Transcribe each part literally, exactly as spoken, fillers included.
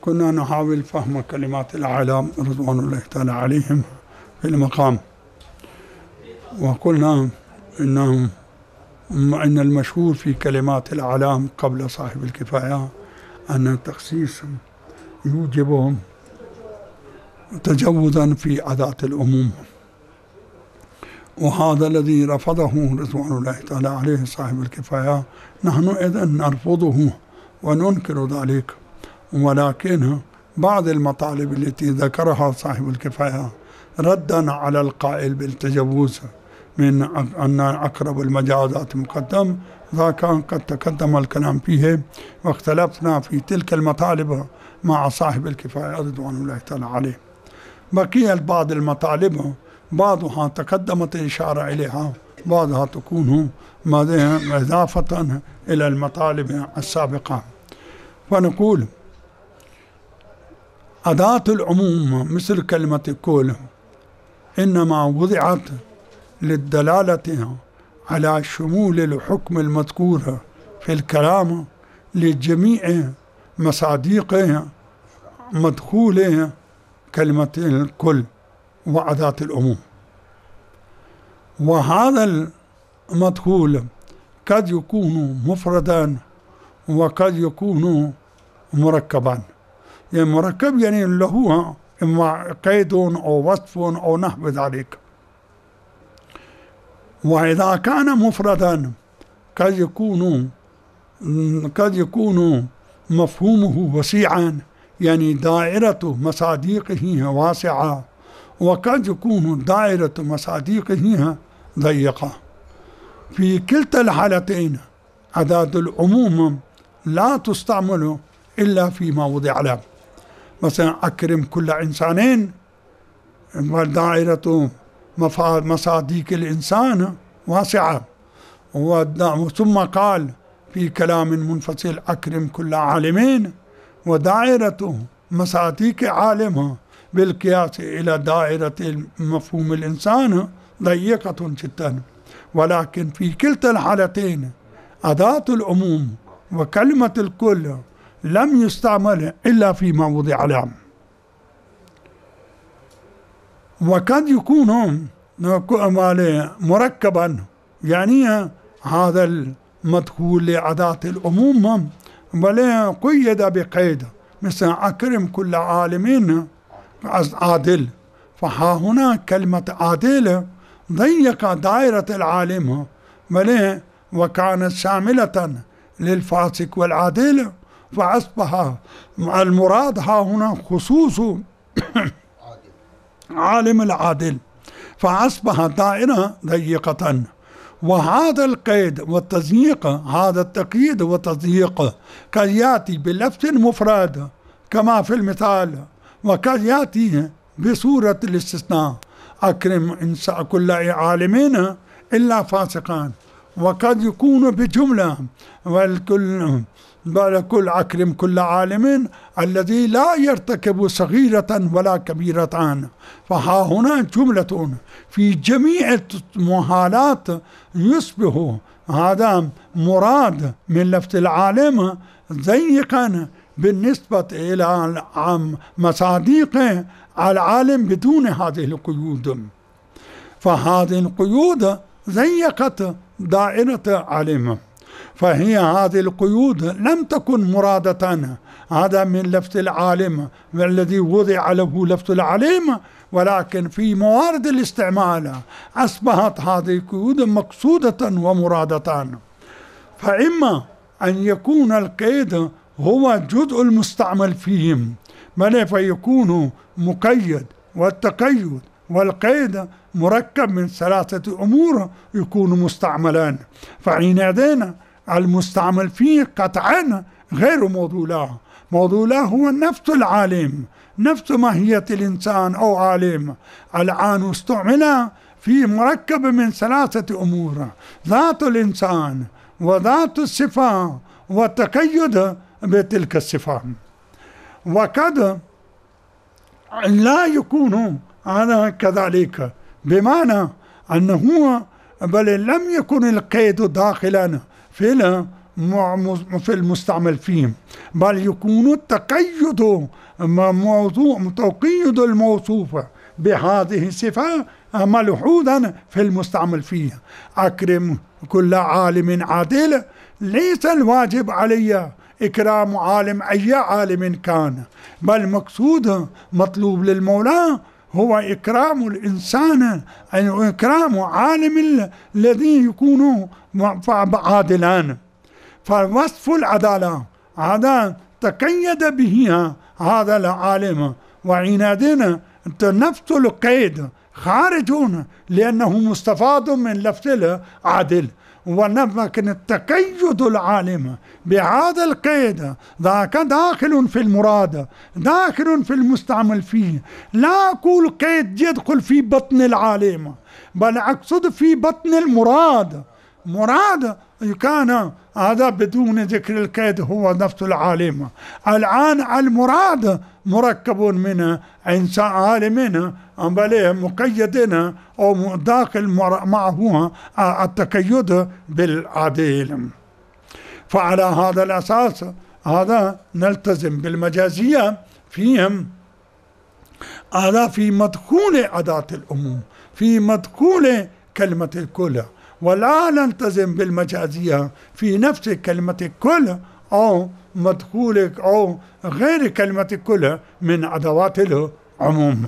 كنا نحاول فهم كلمات الأعلام رضوان الله تعالى عليهم في المقام، وقلنا إنهم إن المشهور في كلمات الأعلام قبل صاحب الكفاية أن التخصيص يوجب تجوزا في أداة العموم، وهذا الذي رفضه رضوان الله تعالى عليه صاحب الكفاية نحن إذن نرفضه وننكر ذلك. ولكن بعض المطالب التي ذكرها صاحب الكفاية ردا على القائل بالتجوز من أن أقرب المجازات مقدم، ذاك قد تقدم الكلام فيه واختلفنا في تلك المطالب مع صاحب الكفاية رضوان الله تعالى عليه. بقيت بعض المطالب بعضها تقدمت الإشارة إليها، بعضها تكون إضافة إلى المطالب السابقة. فنقول أداة العموم مثل كلمة كل إنما وضعت للدلالة على شمول الحكم المذكور في الكلام لجميع مصادق مدخول كلمة الكل وأداة العموم. وهذا المدخول قد يكون مفردا وقد يكون مركبا. يعني مركب يعني له إما قيد أو وصف أو نحو ذلك. وإذا كان مفردا قد يكون قد يكون مفهومه وسيعا، يعني دائرة مصادقه واسعة، وقد يكون دائرة مصادقه ضيقة. في كلتا الحالتين أداة العموم لا تستعمل إلا فيما وضع له. مثلا أكرم كل إنسانين، ودائرة مصادق الإنسان واسعة. ثم قال في كلام منفصل أكرم كل عالمين، ودائرة مصادق عالمه بالقياس إلى دائرة مفهوم الإنسان ضيقة جدا. ولكن في كلتا الحالتين أداة العموم وكلمة الكل لم يستعمل إلا فيما وضع له. وقد يكون مركبا، يعني هذا المدخول لأداة العموم ولا قيد بقيد، مثل أكرم كل عالمين عادل، فها هنا كلمة عادل ضيق دائرة العالم ولا وكانت شاملة للفاسق والعادل، فأصبح المراد ها هنا خصوص عالم العادل، فأصبح دائرة ضيقة. وهذا القيد والتضييق، هذا التقييد والتضييق قد يأتي بلفظ مفرد كما في المثال، وقد يأتي بصورة الاستثناء أكرم إنسان كل عالمين إلا فاسقان، وقد يكون بجملة والكل كل أكرم كل عالم الذي لا يرتكب صغيرة ولا كبيرة. فها هنا جملة في جميع المحالات يصبح هذا مراد من لفظ العالم ضيقا بالنسبة إلى مصادق العالم بدون هذه القيود. فهذه القيود ضيقت دائرة علمه، فهي هذه القيود لم تكن مرادة هذا من لفظ العالم والذي وضع له لفظ العليم، ولكن في موارد الاستعمال أصبحت هذه القيود مقصودة ومرادة. فإما أن يكون القيد هو جزء المستعمل فيهم، بل فيكون مقيد، والتقيد والقيد مركب من ثلاثة أمور يكون مستعملان. فحينئذ المستعمل فيه قطعا غير موضوع. موضوع هو نفس العالم، نفس ماهية الإنسان أو عالم. الآن استعمل في مركب من ثلاثة أمور: ذات الإنسان وذات الصفة والتقيد بتلك الصفة. وقد لا يكون هذا كذلك، بمعنى أنه بل لم يكن القيد داخلا في في المستعمل فيهم، بل يكون التقيد موضوع تقيد الموصوف بهذه الصفة ملحوظا في المستعمل فيه. أكرم كل عالم عادل، ليس الواجب علي إكرام عالم أي عالم كان، بل مقصود مطلوب للمولى هو إكرام الإنسان، أي إكرام عالم الذي يكون عادلان. فوصف العدالة هذا تقيد به هذا العالم، وعنادنا نفس القيد خارج لأنه مستفاد من لفظ العدل، ولكن التقيد العالم بهذا القيد ذاك داخل في المراد، داخل في المستعمل فيه. لا أقول قيد يدخل في بطن العالم، بل أقصد في بطن المراد. مراد كان هذا بدون ذكر القيد هو نفس العالم. الآن المراد مركب من إنسان عالمين بل مقيدين أو داخل معه التقيد بالعدل. فعلى هذا الأساس هذا نلتزم بالمجازية فيهم، هذا في مدخول أداة الأموم، في مدخول كلمة الكل، ولا نلتزم بالمجازية في نفس كلمة الكل أو مدخول أو غير كلمة الكل من أدوات العموم.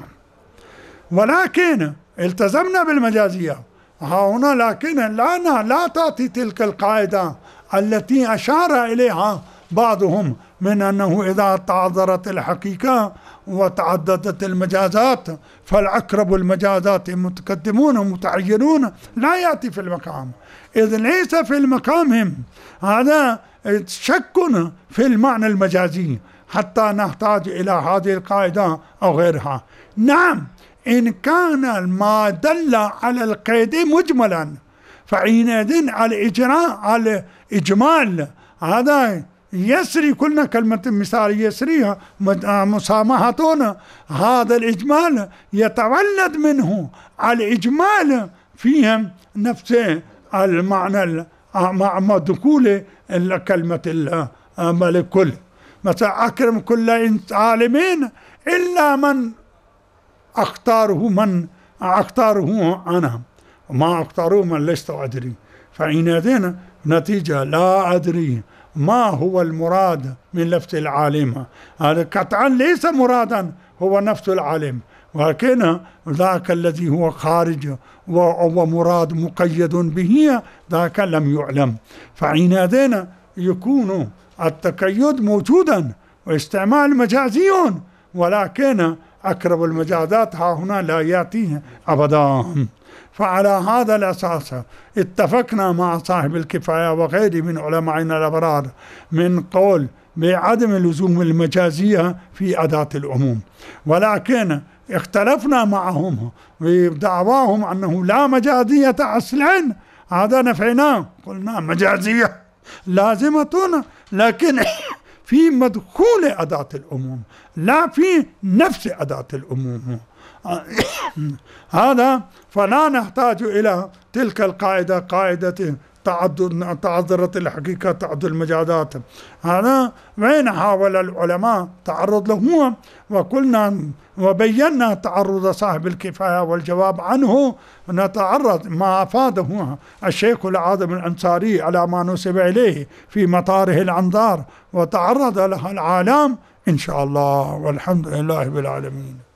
ولكن التزمنا بالمجازية ها هنا، لكن لا لا تأتي تلك القاعدة التي أشار إليها بعضهم من أنه إذا تعذرت الحقيقة وتعددت المجازات فالأقرب المجازات متقدمون ومتعينون، لا يأتي في المقام، إذ ليس في المقام هذا شك في المعنى المجازي حتى نحتاج إلى هذه القاعدة أو غيرها. نعم، إن كان ما دل على القيد مجملا فحينئذ الإجراء على الإجمال هذا يسري، كلنا كلمة مثال يسريها مسامحتنا، هذا الإجمال يتولد منه الإجمال فيهم نفس المعنى مع دخول الكلمة الكل. مثلا أكرم كل عالمين إلا من أختاره من أختاره أنا، ما أختاره من لست أدري، فحينئذ نتيجة لا أدري ما هو المراد من لفظ العالم. هذا قطعا ليس مرادا هو نفس العالم، ولكن ذاك الذي هو خارج ومراد مقيد به ذاك لم يعلم، فحينئذ يكون التقيد موجودا واستعمال مجازي، ولكن أقرب المجازات ها هنا لا يأتيه أبدا. فعلى هذا الأساس اتفقنا مع صاحب الكفاية وغيره من علمائنا الأبرار من قول بعدم لزوم المجازية في أداة العموم، ولكن اختلفنا معهم بدعواهم أنه لا مجازية أصلا، هذا نفعناه قلنا مجازية لازمة لكن في مدخول أداة العموم لا في نفس أداة العموم. هذا فلا نحتاج إلى تلك القاعدة، قاعدة تعدد تعذرت الحقيقة تعدد المجازات. هذا وين حاول العلماء تعرض له، وقلنا وبينا تعرض صاحب الكفاية والجواب عنه، نتعرض ما أفاده الشيخ العاظم الأنصاري على ما نسب إليه في مطاره الأنظار، وتعرض لها العالم إن شاء الله، والحمد لله بالعالمين.